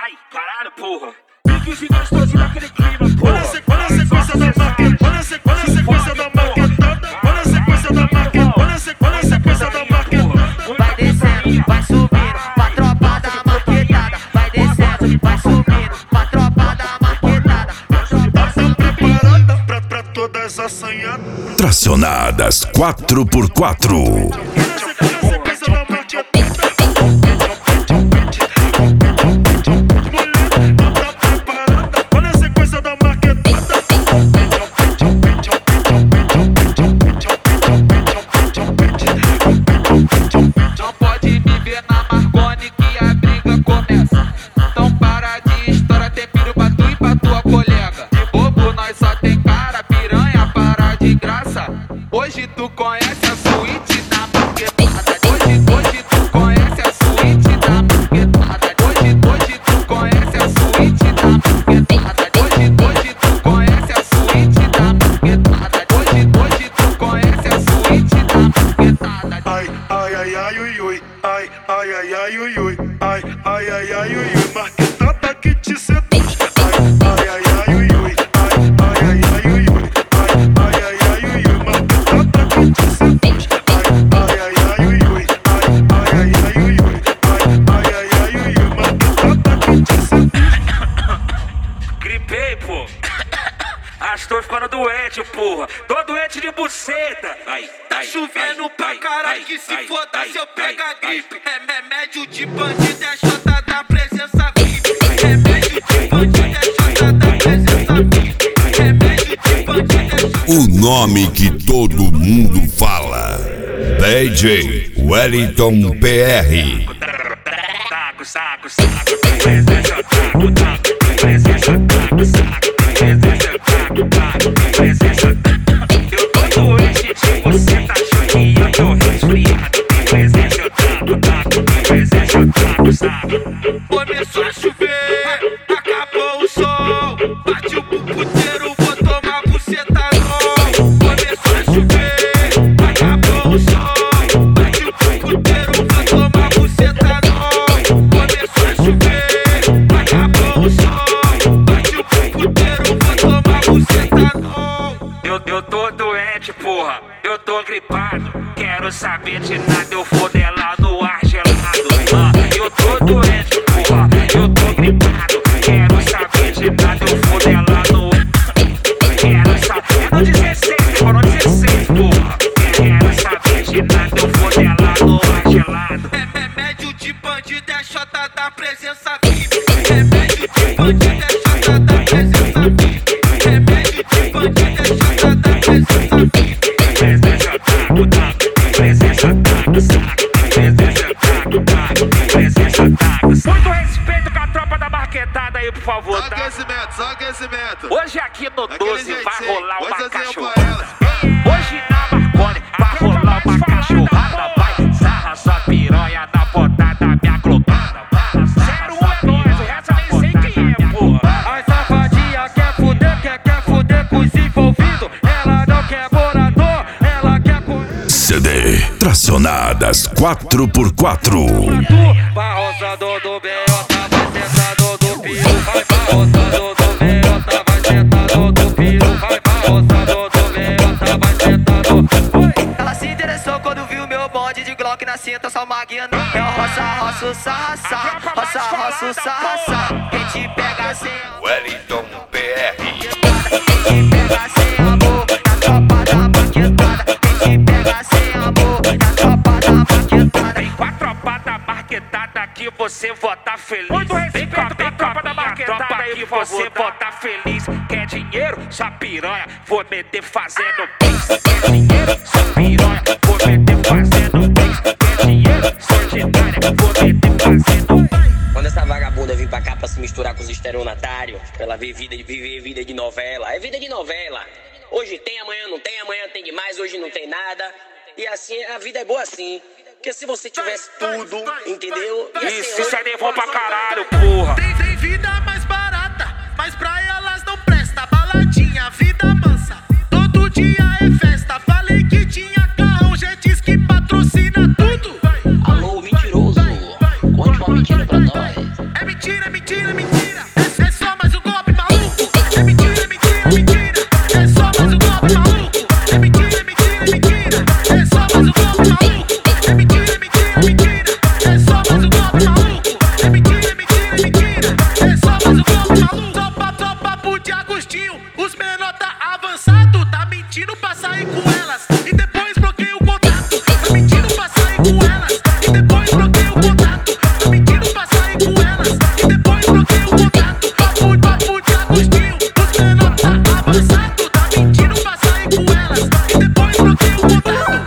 Ai, caralho, porra. Pique gostosinho daquele clima, porra. Olha a sequência da marquetada. Olha a sequência da marquetada. Olha a sequência da marquetada. Olha a sequência da marquetada. Vai descendo, vai subindo, pra tropa da marquetada. Vai descendo, vai subindo, pra tropa da marquetada. Tá preparada pra todas as assanhadas? Tracionadas 4x4. Não pode me ver na Marconi que a briga começa. Então para de história, tem piro pra tu e pra tua colega. De bobo nós só tem cara, piranha, para de graça. Hoje tu conhece a suíte da marquetada. Hoje tu conhece a suíte da marquetada. Hoje tu conhece a suíte da marquetada. Hoje tu conhece a suíte da marquetada. Hoje tu conhece a suíte da marquetada. Ai, ai, ai, ai, ui, ui. Ai, ai, ai, ai, ui, ui. Ai, ai, ai, ai, ui, ui. Marquetada que te seduz. Ai, ai, ai, ui, ui. Ai, ai, ai, ui, ui. Ai, ai, ai, ui, ui. Marquetada que te seduz. Ai, ai, ai, ui, ui. Ai, ai, ai, ui, ui. Ai, ai, ai, ui, ui. Marquetada que te seduz. Gripei, pô. Estou ficando doente, porra. Tô doente de buceta. Ai, Tá chovendo pra caralho, que se foda se eu pegar gripe. Remédio de bandido é chota da presença VIP. Remédio de bandido é chota da presença VIP. Remédio de bandido é chota. O nome que todo mundo fala. DJ Wellington PR. Taco, saco, saco. Presença, taco, taco. Presença, taco, saco. Presença, taco, taco. Presença, eu tô doente de você, tá achando que eu tô resfriado. Presença, taco, taco. Presença, taco, saco. Começou a chover, acabou o sol. Bate o puteiro, vou tomar bucetanol. Começou a chover, acabou o sol. Bate o puteiro, vou tomar bucetanol. Começou a chover, acabou o sol. Bate o puteiro, vou tomar bucetanol. Eu tô doente, porra. Eu tô gripado. Quero saber de nada, eu vou dela no ar gelado. Eu tô doente, porra. Eu tô gripado. Quero saber de nada, eu vou dela no ar. Quero saber no 16, no 16, porra. Quero saber de nada, eu vou dela no ar gelado. Remédio de bandido é chota da presença VIP. Remédio de bandido é chota da presença VIP. Remédio de bandido é chota da presença VIP. Presença, taco, taco. Presença, taco, saco. Presença, taco, taco. Presença, taco, saco. Muito respeito com a tropa da marquetada aí, por favor, Só tá? aquecimento, só aquecimento. Hoje aqui no 12 vai rolar uma Coisazinha pra cachorrada. ela. Hoje na Marconi vai rolar uma cachorrada. Vai, sarra sua piranha na ponta da minha globada. 01 é nóis, o resto eu nem sei quem é, porra. As safadinha quer fuder com os envolvidos. Ela não quer morador, ela quer com... CD Tracionadas 4x4. Vai roçando do B.O.T, vai sentado do piro. Vai roçando do B.O.T, vai sentado do piro. Vai roçando do B.O.T, vai sentado. Ela se interessou quando viu meu bonde de Glock na cinta, só maguinha no pé. Roça, sarra, sarra. Roça, sarra, sarra. Quem te pega sem amor, Wellington PR. quem te pega sem amor, na tropa da marquetada. Quem te pega sem amor, na tropa da marquetada. Vem com a tropa da marquetada que você vota feliz. Vem com a tropa da marquetada que você vota feliz. Quer dinheiro? Sua piranha, vou meter fazendo pix. Quer dinheiro? Sua piranha, vou meter fazendo pix. Quer dinheiro? Sua ordinária, vou meter fazendo pix. Quando essa vagabunda vir pra cá pra se misturar com os estelionatários, pra ela viver vida de novela, é vida de novela. Hoje tem, amanhã não tem, amanhã tem demais, hoje não tem nada. E assim, a vida é boa assim. Porque se você tivesse tudo, entendeu? Isso é nervão pra caralho, porra. Tem vida mais barata, mas pra elas não presta. Baladinha, vida mansa, todo dia é festa. Falei que tinha carrão, já diz que patrocina tudo. Alô, mentiroso, conte uma mentira pra nós. É mentira, é mentira. mentira, mentira. É só mais um golpe maluco. É mentira, mentira, mentira. É só mais um golpe maluco. É mentira, mentira, mentira. É só mais um golpe maluco. É mentira, mentira, mentira. É só mais um golpe maluco. É mentira, mentira, mentira. É só mais um golpe maluco. Só papo de Agostinho. Os menor tá avançado. Tá mentindo pra sair com elas. E depois bloqueia o contato. Tá mentindo pra sair com elas. E depois bloqueia o contato. Tá mentindo pra sair com elas. E depois bloqueia o contato. Papo de Agostinho. Os menor tá avançado. Tá mentindo pra sair com elas. E depois bloqueia o contato.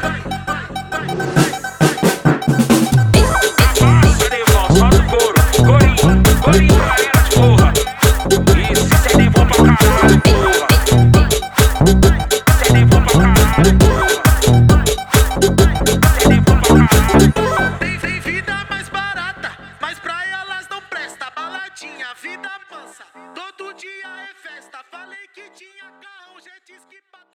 Abaixa, Devon, solta o couro. Corinho, corinho pra elas, porra. Isso, cê é Devon pra caralho, porra. Cê é Devon pra caralho, porra. Cê é Devon pra caralho. Tem vida mais barata, mas pra elas não presta. Baladinha, vida mansa, todo dia é festa. Falei que tinha carro, já disse que